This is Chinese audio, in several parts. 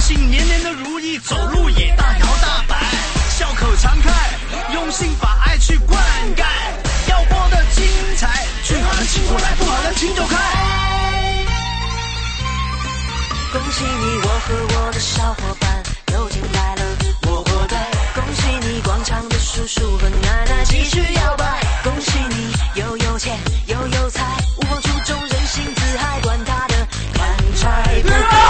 信年年的如意，走路也大摇大摆，笑口常开，用心把爱去灌溉，要过得精彩，去好的请过来，不好的请走开。 恭喜你，我和我的小伙伴又进来了我国队。恭喜你，广场的叔叔和奶奶继续摇摆。恭喜你，又有钱又有才，无法注重人性自害，管他的看柴不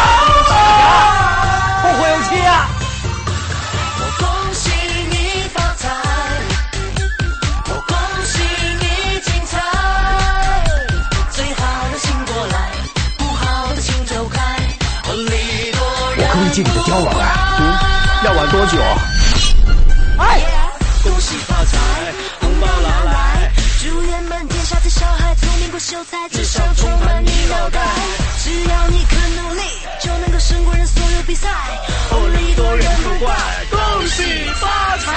后会有期啊！ 我恭喜你发财，我恭喜你精彩，最好的请过来，不好的请走开。 我可以借你的碉堡啊！要玩多久？哎！ 恭喜发财，红包拿来！ 祝愿满天下的小孩聪明过秀才，智商充满你脑袋。只要你肯努力，就能够胜过人所有比赛。 哦，利多人不怪，恭喜发财！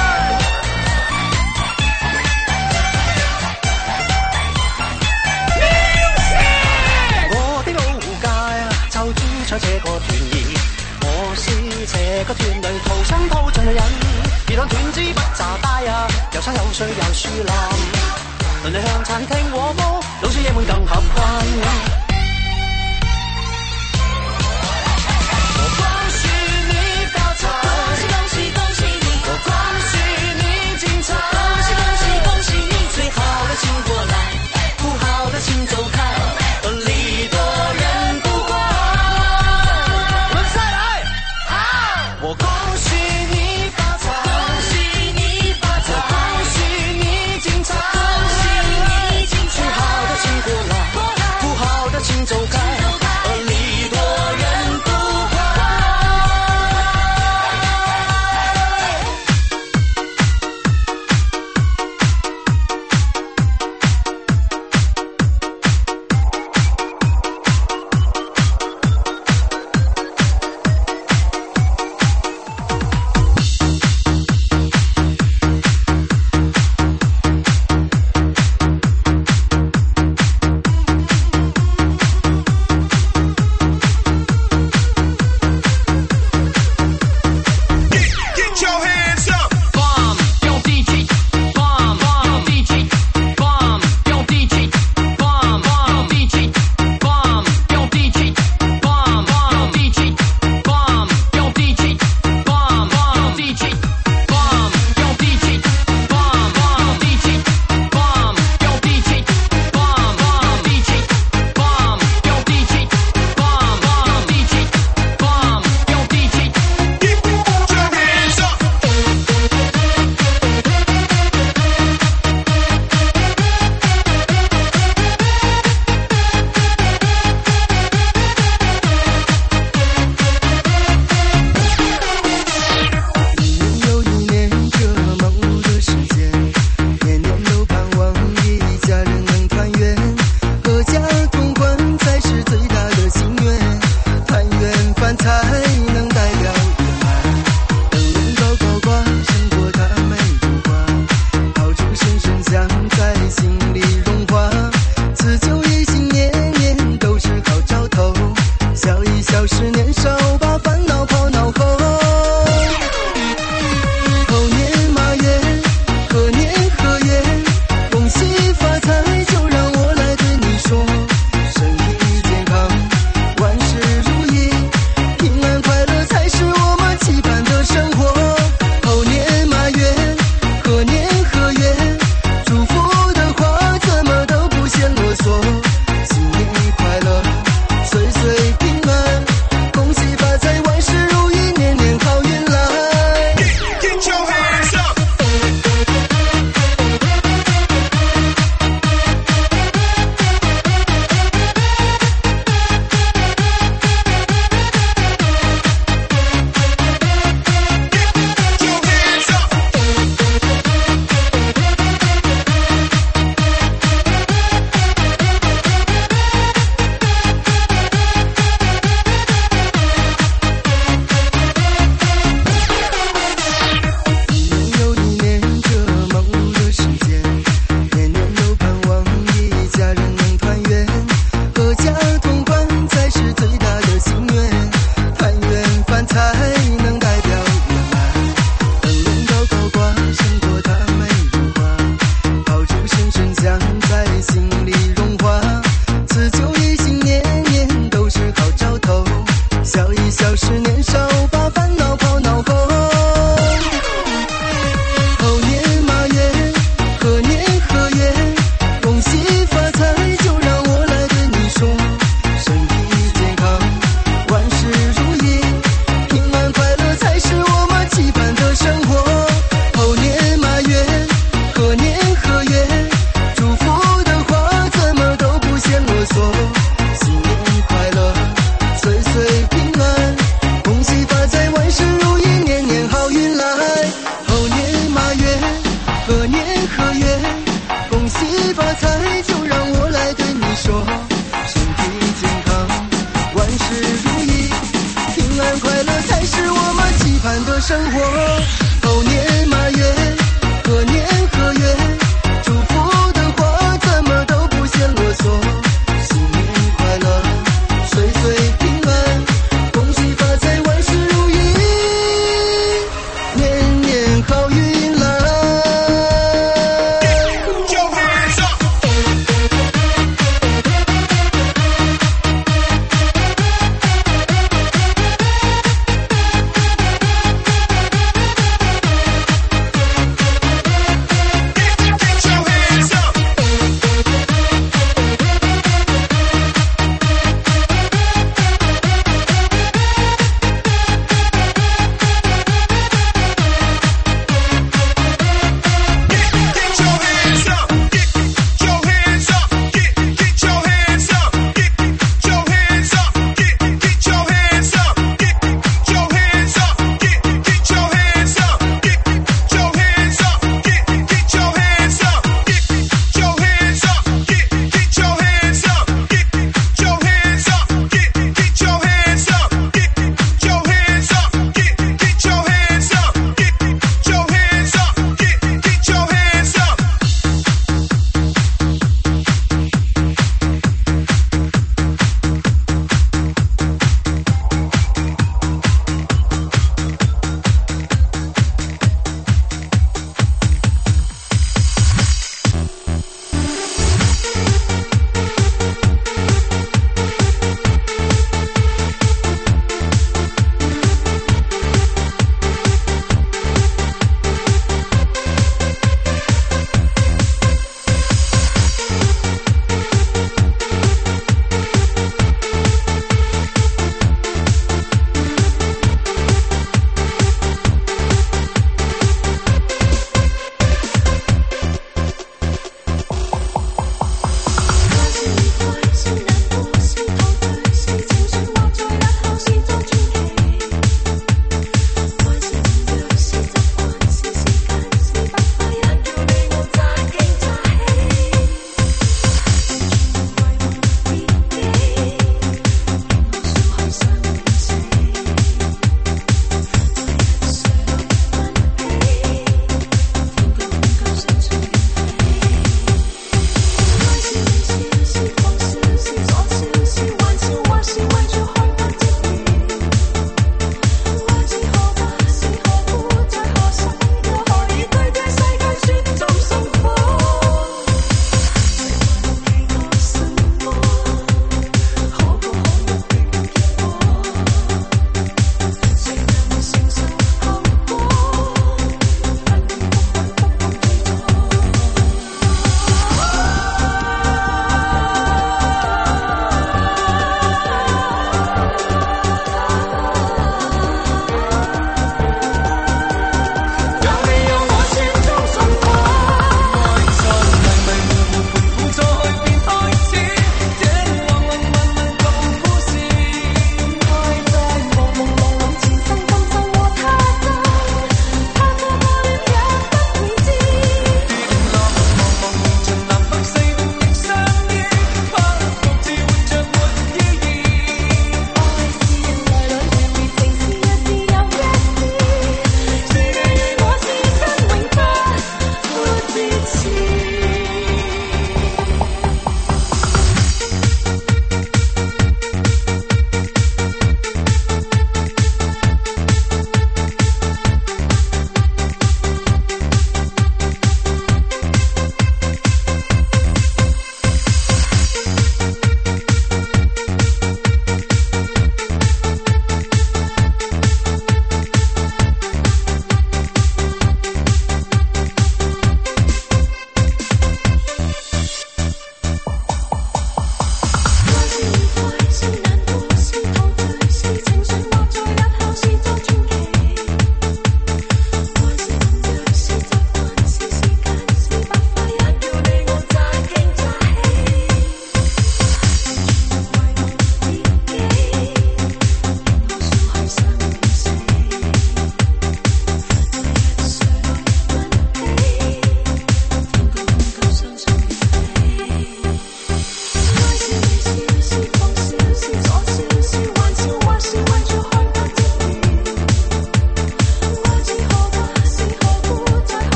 我的老街就住在這個團兒，我是這個團裏土生土長嘅人，而當團支不詐帶啊，又生又衰又樹林，鄰里向餐廳和睦，老少爺們更合群。 生活。猴年马月，何年何月，祝福的话怎么都不嫌啰嗦。新年快乐，岁岁平安，恭喜发财，万事如意，年年好运来。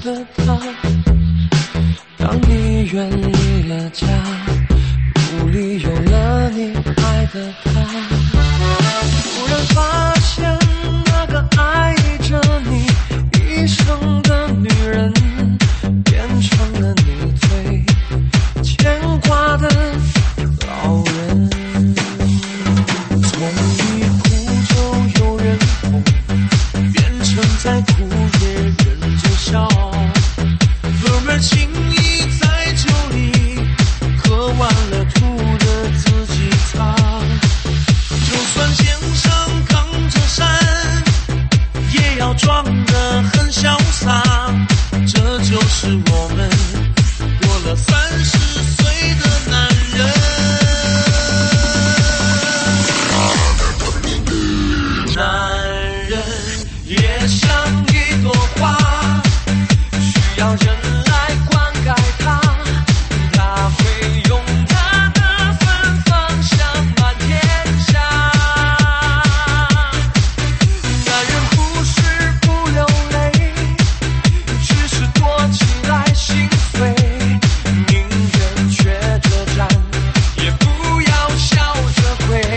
的他，当你远离了家，努力有了你爱的他，突然发现那个爱着你一生的女人，变成了你最牵挂的老人。从一哭就有人哄，变成在哭也忍着笑，哥们轻易在酒里喝完了吐的自己擦，就算肩上扛着山也要装得很潇洒，这就是我们过了30岁的男人。男人也像一朵花，需要人来灌溉它，它会用它的芬芳香满天下。男人不是不流泪，只是躲起来心碎，宁愿缺着站，也不要笑着回。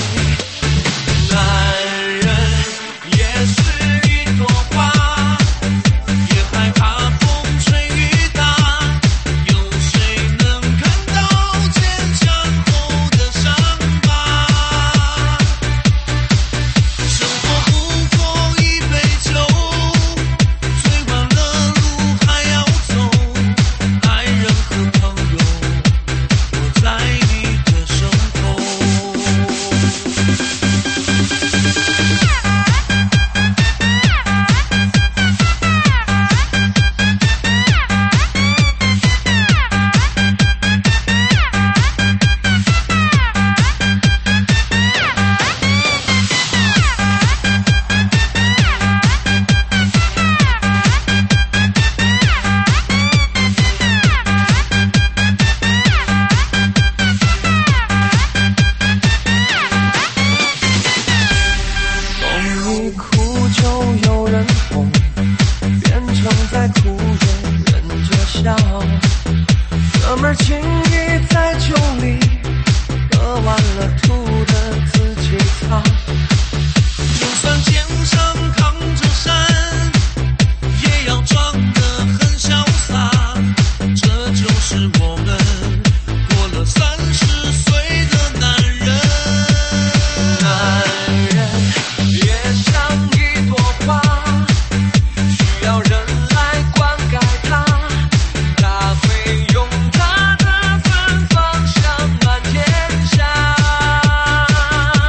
男人也是一朵花，也害怕风吹雨打，有谁能看到坚强后的伤疤？生活不过一杯酒，醉完了路还要走，爱人和朋友我在你的身后。一哭就有人哄，变成在哭也忍着笑，哥们轻易在酒里喝完了吐的自己擦，就算肩上扛着山也要装得很潇洒，这就是我们过了30岁的男人。男人也像一朵花，需要人来灌溉它，它会用它的芬芳香满天下。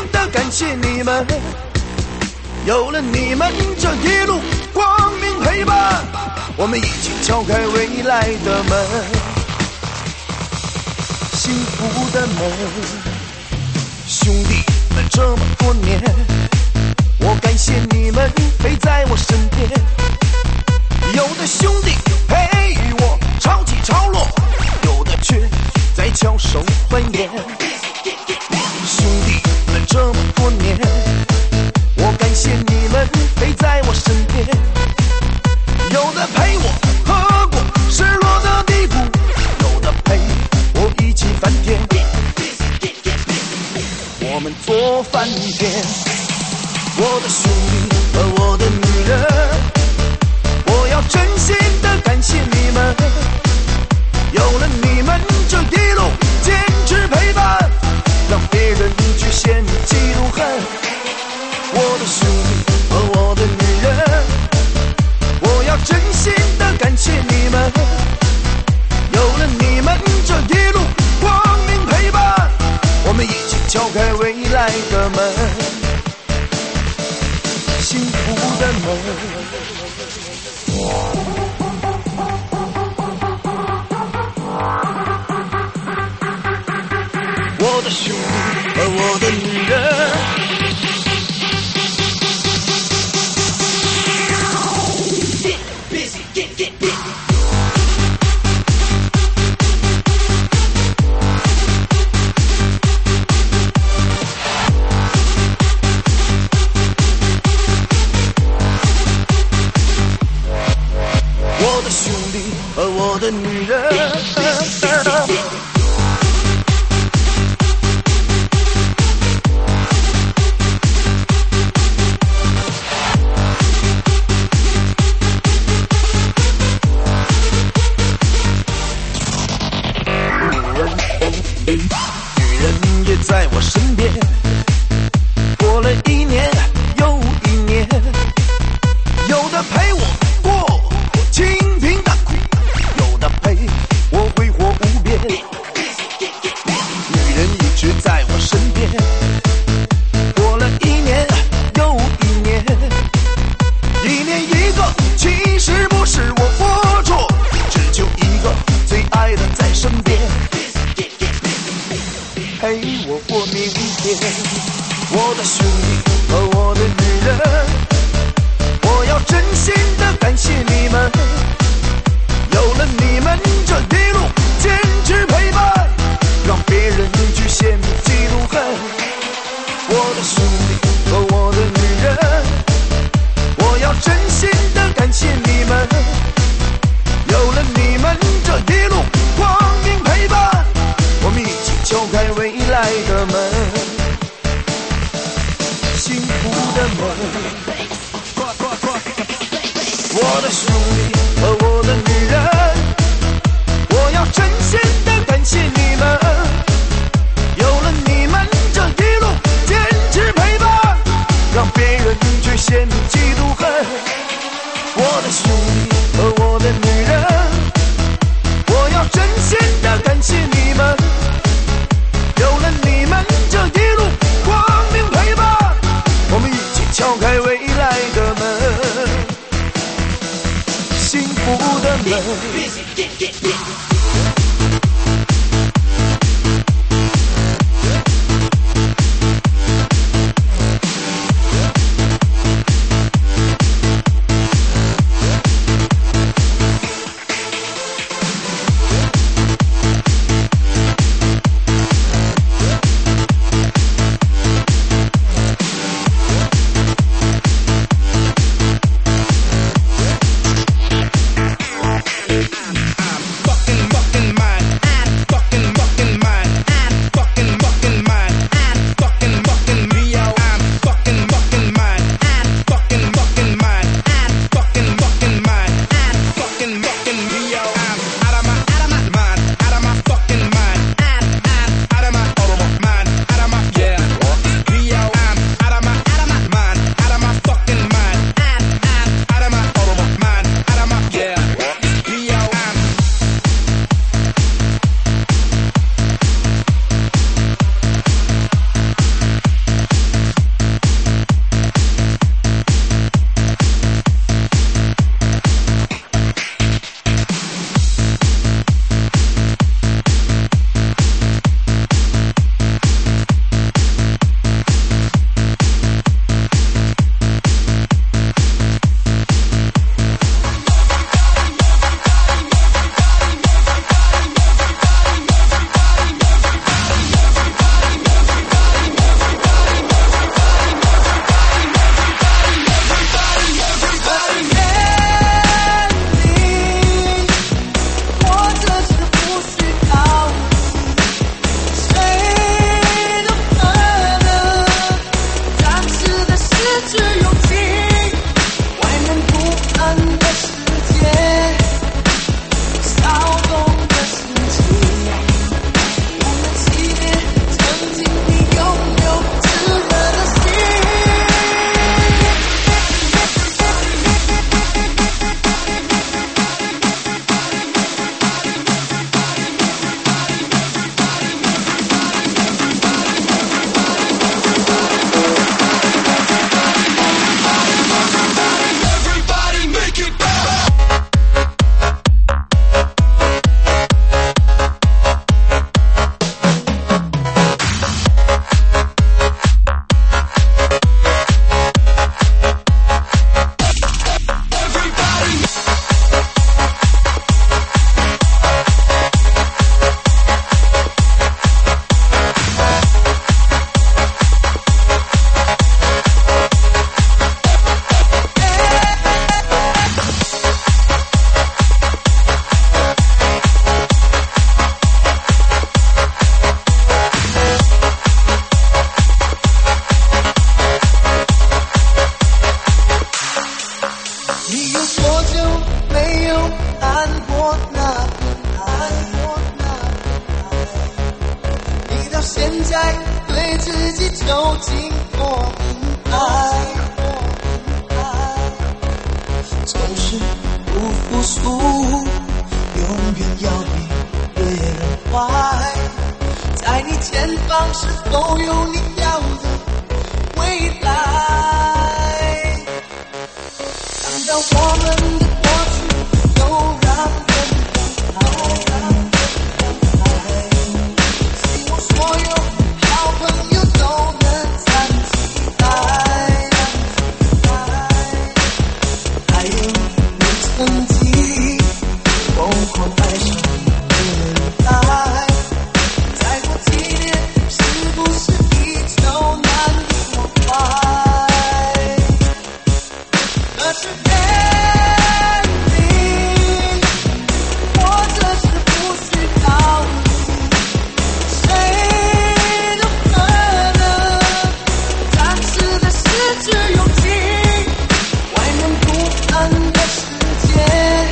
的感谢你们，有了你们这一路光明陪伴，我们一起敲开未来的门，幸福的门。兄弟们这么多年，我感谢你们陪在我身边，有的兄弟陪我潮起潮落，有的却在翘首欢颜。兄弟们这么多年，我感谢你们陪在我身边，有的陪我喝过失落的低谷，有的陪我一起翻天，我们做饭店。我的兄弟和我的女人，我要真心的感谢你们，有了你们这一路坚持陪伴，让别人去羡慕嫉妒恨。我的兄弟和我的女人，我要真心的感谢你们，有了你们这一路光明陪伴，我们一起敲开未来的门，幸福的门。我的兄弟和我的女人，我的兄弟和我的女人，女人也在我身边，过了一年又一年，有的陪我过清贫淡苦，有的陪我挥霍无边，女人一直在我身边，过了一年又一年，一年一个，其实不是我龌龊，只求一个最爱的在身边，陪我过明天。我的兄弟和我的女人，我要真心的感谢你们，有了你们这一路坚持陪伴，让别人去羡慕嫉妒恨。我的兄弟和我的女人，我要真心的感谢你们，有了你们这一路光明陪伴，我们一起敲开未来的门，幸福的门。我的兄弟和我的女人，我要真心的感谢你们，有了你们这一路坚持陪伴，让别人去羡慕嫉妒恨。我的兄弟和我的女人，我要真心的感谢你们，有了你们这一路光明陪伴，我们一起敲开未来的门，幸福的门。 都有你要的未来。当然我们的过去都让人感慨，希望所有好朋友都能站起来。还有你曾经疯狂爱上的年代，再过几年是不是依旧难以忘怀？可是或者是不需要你，谁都可能暂时的失去勇气。外面不安的世界，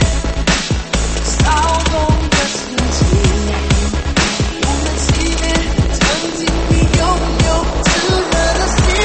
骚动的心情，不能熄灭曾经你拥有炙热的心。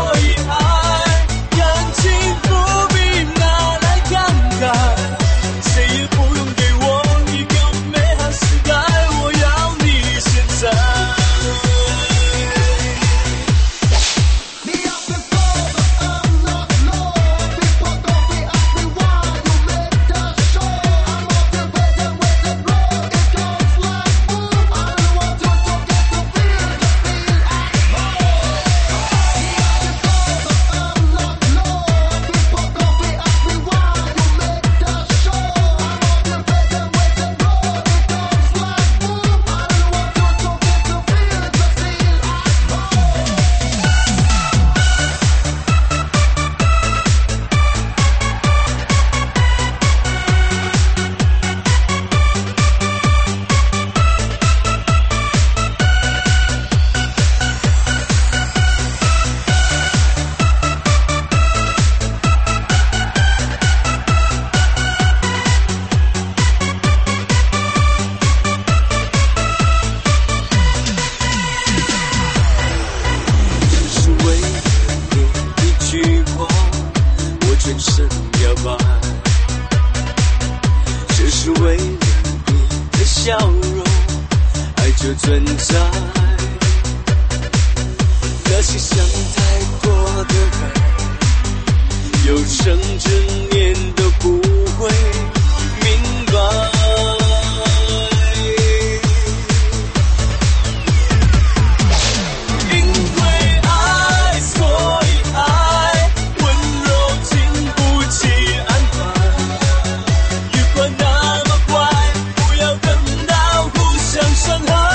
想想太多的爱，有生之年都不会明白。因为爱，所以爱，温柔经不起安排。愉快那么快，不要等到互相伤害。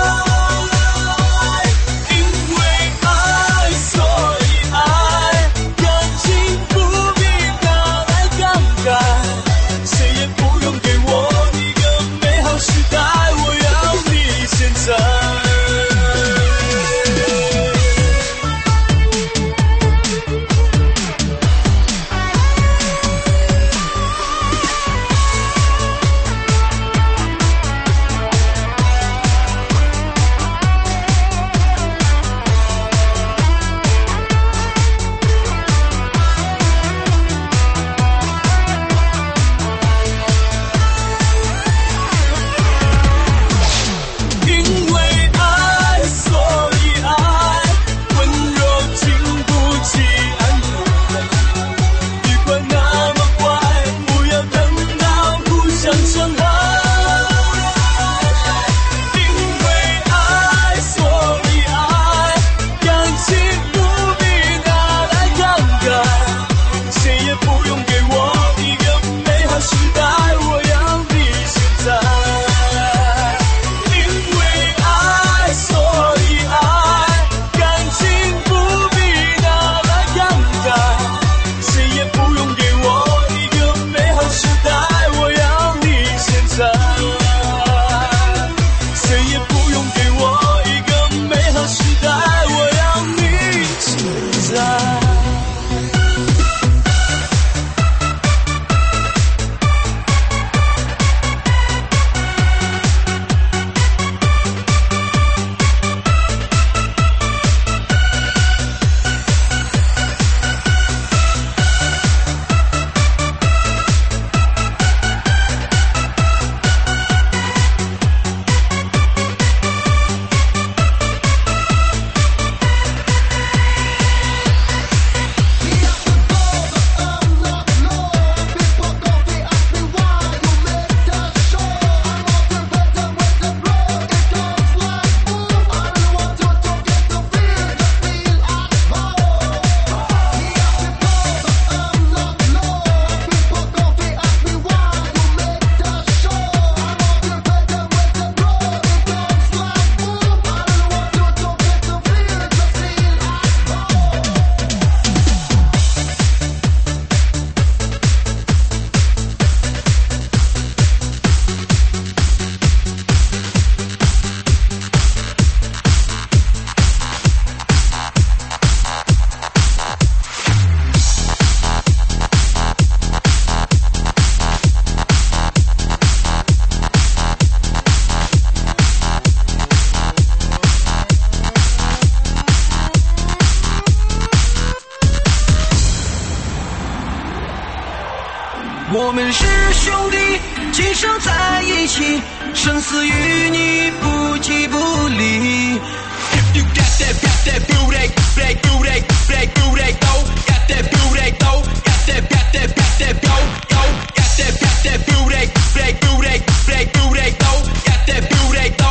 我们是兄弟，今生在一起，生死与你不弃不离。If you got that beauty, black beauty, black beauty, go. Got that beauty, go. Got that go, go. Got that beauty, black beauty, black beauty, go. Got that beauty, go.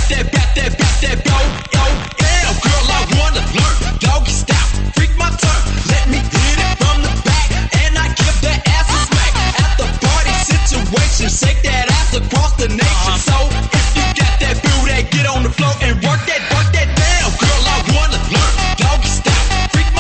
Got that go, go. Yeah, girl, I wanna learn doggy style, freak my turn. Let me hit it from the back, and I give that ass a smack. At the party situation, shake that ass across the nation. So if you got that beauty, get on the floor and work that down. Girl, I wanna learn doggy style, freak my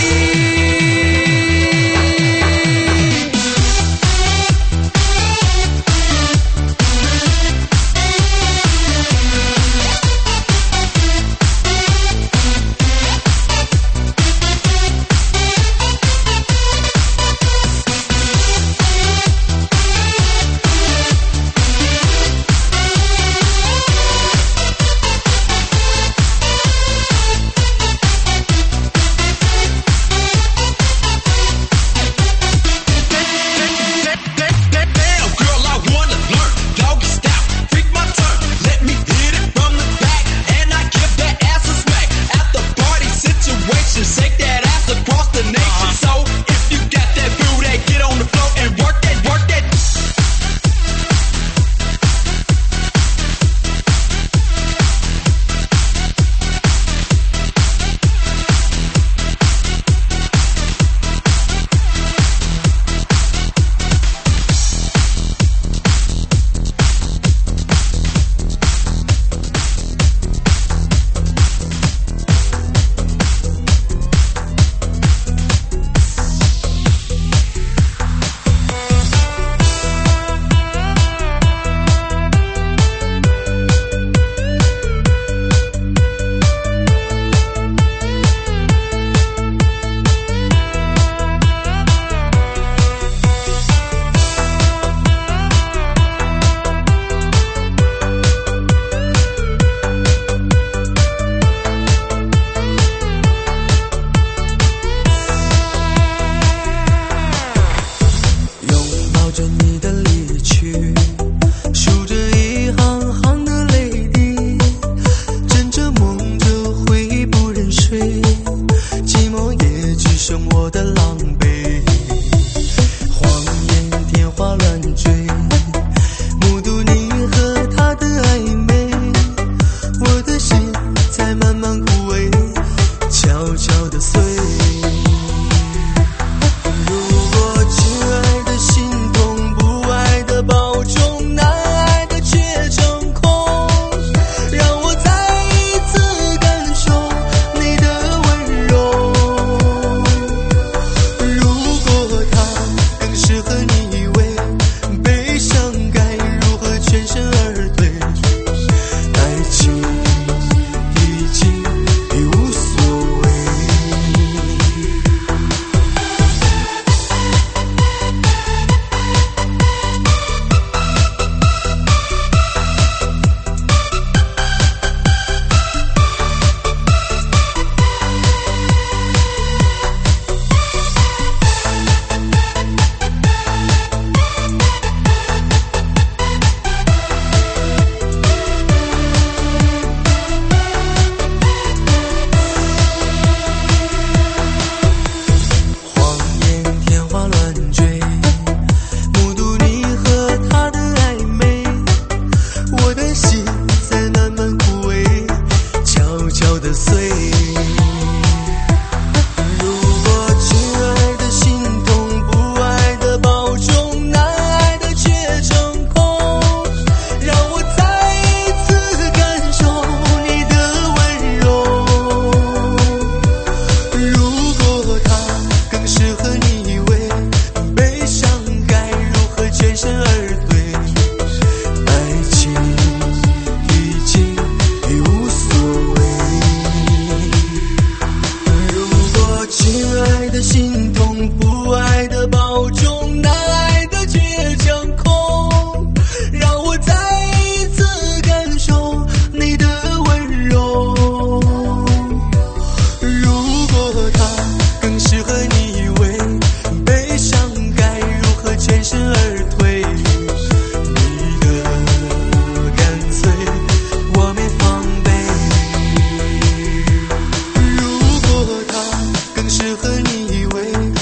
适合你以为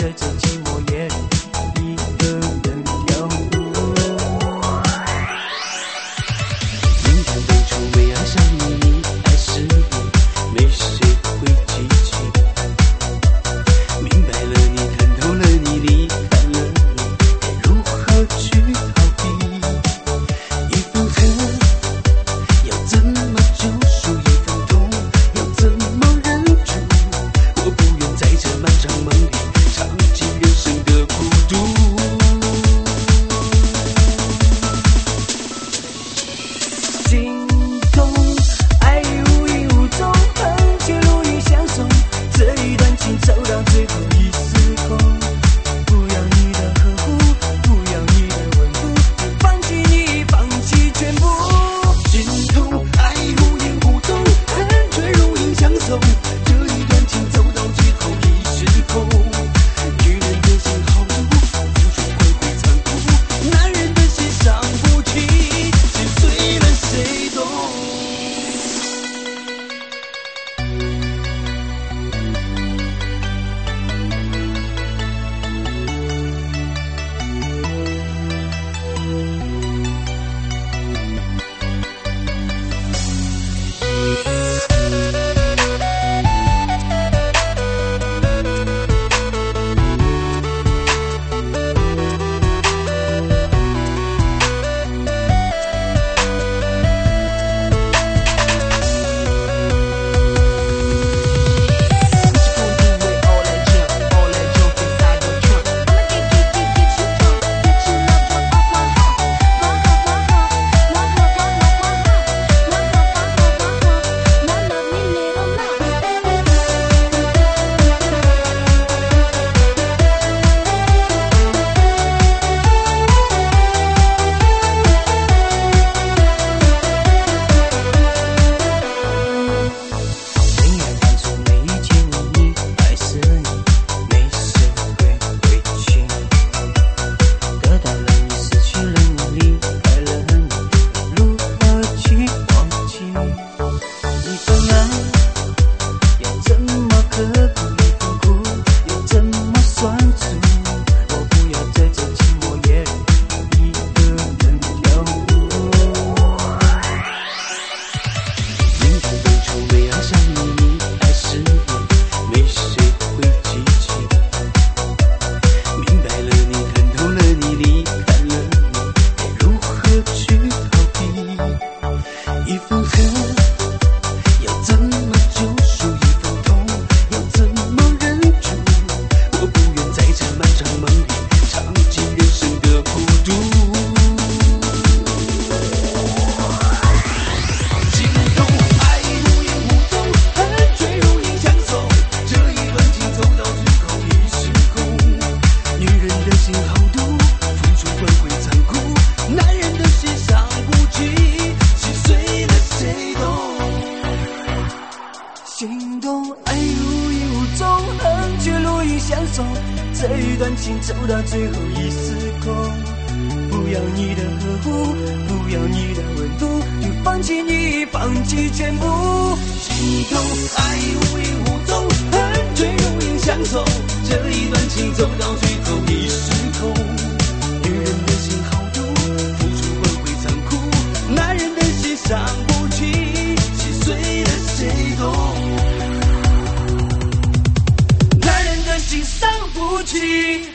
在这寂寞夜里一个人跳舞。明天当初没爱上你，你还是我，没谁会记起。明白了你，看透了你，离开了你，该如何去逃避？一分恨要怎么救赎？一分痛要怎么忍住？我不愿在这漫长梦里尝尽人生的孤独。心动，爱无影无踪，恨却如影相随。这一段情走到最后已失控。不要你的呵护，不要你的温度，放弃你，放弃全部。心痛，爱无影无踪，恨却如影相随。这一段情走到最后已失控。女人的心好毒，付出会残酷，男人的心伤不起，心碎了谁懂？一分恨要怎么救赎？一分痛要怎么忍住？我不愿在这漫长梦里尝尽人生的孤独。心痛，爱无影无踪，恨却如影相随。这一段情走到最后已失控。女人的心好毒，付出换回残酷，男人的心伤不起。心动，爱如影无踪，恨却如影相随。这一段情走到最后已失控。不要你的呵护，不要你的温度，就放弃你，放弃全部。心动，爱无影无踪，恨却如影相随。这一段情走到最后已失控。女人的心好毒，付出换回残酷，男人的心伤不起，心碎了谁懂？男人的心伤不起。